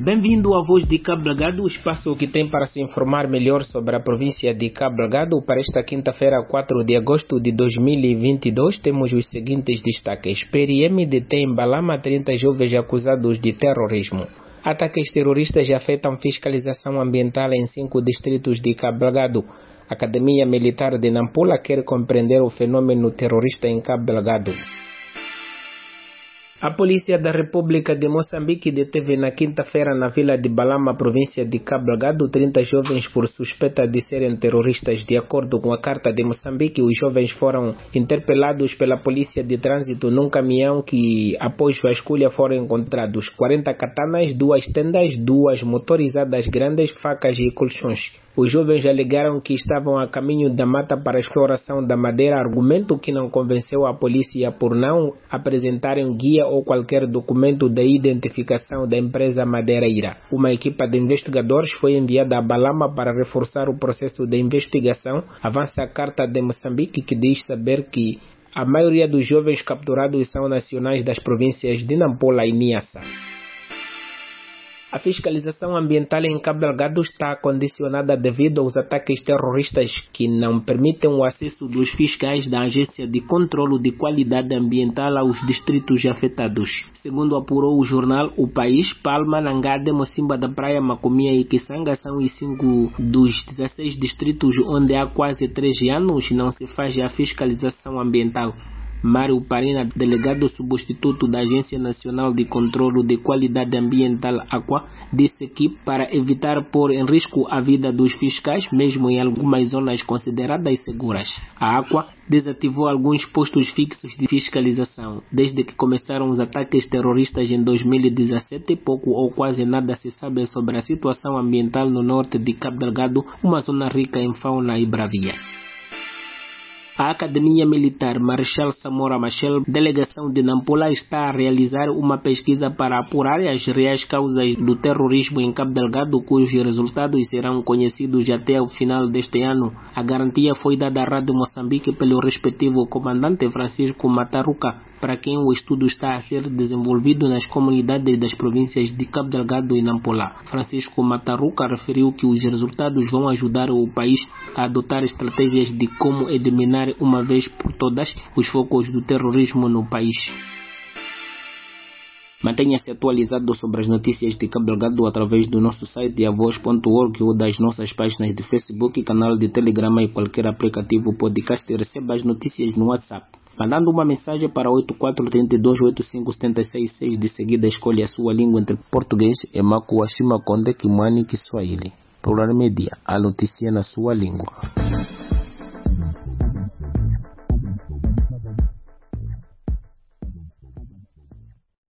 Bem-vindo à Voz de Cabo Delgado, o espaço que tem para se informar melhor sobre a província de Cabo Delgado. Para esta quinta-feira, 4 de agosto de 2022, temos os seguintes destaques. PRM detém em Balama 30 jovens acusados de terrorismo. Ataques terroristas afetam fiscalização ambiental em 5 distritos de Cabo Delgado. A Academia Militar de Nampula quer compreender o fenômeno terrorista em Cabo Delgado. A Polícia da República de Moçambique deteve na quinta-feira na vila de Balama, província de Cabo Delgado, 30 jovens por suspeita de serem terroristas. De acordo com a Carta de Moçambique, os jovens foram interpelados pela Polícia de Trânsito num caminhão que, após vasculha, foram encontrados 40 katanas, 2 tendas, 2 motorizadas grandes, facas e colchões. Os jovens alegaram que estavam a caminho da mata para a exploração da madeira, argumento que não convenceu a polícia por não apresentarem guia ou qualquer documento de identificação da empresa madeireira. Uma equipa de investigadores foi enviada a Balama para reforçar o processo de investigação. Avança a Carta de Moçambique, que diz saber que a maioria dos jovens capturados são nacionais das províncias de Nampula e Niassa. A fiscalização ambiental em Cabo Delgado está condicionada devido aos ataques terroristas que não permitem o acesso dos fiscais da Agência de Controlo de Qualidade Ambiental aos distritos afetados. Segundo apurou o jornal O País, Palma, Nangade, Mocimba da Praia, Macomia e Kisanga são os 5 dos 16 distritos onde há quase 3 anos não se faz a fiscalização ambiental. Mário Parina, delegado substituto da Agência Nacional de Controlo de Qualidade Ambiental, AQUA, disse que para evitar pôr em risco a vida dos fiscais, mesmo em algumas zonas consideradas seguras, a AQUA desativou alguns postos fixos de fiscalização. Desde que começaram os ataques terroristas em 2017, pouco ou quase nada se sabe sobre a situação ambiental no norte de Cabo Delgado, uma zona rica em fauna e bravia. A Academia Militar Marechal Samora Machel, delegação de Nampula, está a realizar uma pesquisa para apurar as reais causas do terrorismo em Cabo Delgado, cujos resultados serão conhecidos até o final deste ano. A garantia foi dada à Rádio Moçambique pelo respectivo comandante Francisco Mataruca, para quem o estudo está a ser desenvolvido nas comunidades das províncias de Cabo Delgado e Nampula. Francisco Mataruca referiu que os resultados vão ajudar o país a adotar estratégias de como eliminar uma vez por todas os focos do terrorismo no país. Mantenha-se atualizado sobre as notícias de Cabo Delgado através do nosso site avoz.org ou das nossas páginas de Facebook, canal de Telegram e qualquer aplicativo podcast. E receba as notícias no WhatsApp, mandando uma mensagem para 84328576. De seguida escolha a sua língua entre português, Emakuwa, Shimakonde, Kimwani, Kiswahili. Plural Media, a notícia na sua língua.